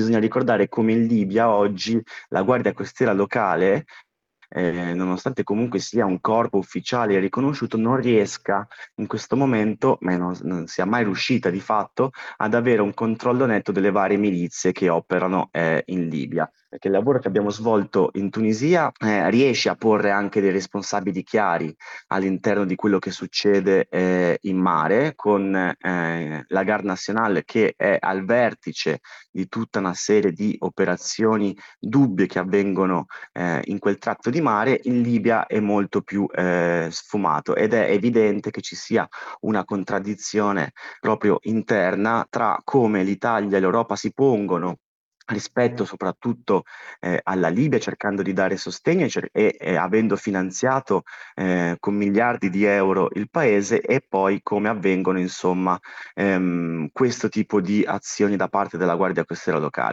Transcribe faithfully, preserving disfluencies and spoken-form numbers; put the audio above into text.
bisogna ricordare come in Libia oggi la Guardia Costiera locale, eh, nonostante comunque sia un corpo ufficiale e riconosciuto, non riesca in questo momento, ma non, non sia mai riuscita di fatto, ad avere un controllo netto delle varie milizie che operano eh, in Libia. Perché il lavoro che abbiamo svolto in Tunisia eh, riesce a porre anche dei responsabili chiari all'interno di quello che succede eh, in mare, con eh, la Guardia Nazionale che è al vertice di tutta una serie di operazioni dubbie che avvengono eh, in quel tratto di mare. In Libia è molto più eh, sfumato ed è evidente che ci sia una contraddizione proprio interna tra come l'Italia e l'Europa si pongono rispetto soprattutto eh, alla Libia, cercando di dare sostegno e, cer- e- e avendo finanziato eh, con miliardi di euro il paese, e poi come avvengono insomma ehm, questo tipo di azioni da parte della Guardia Costiera locale.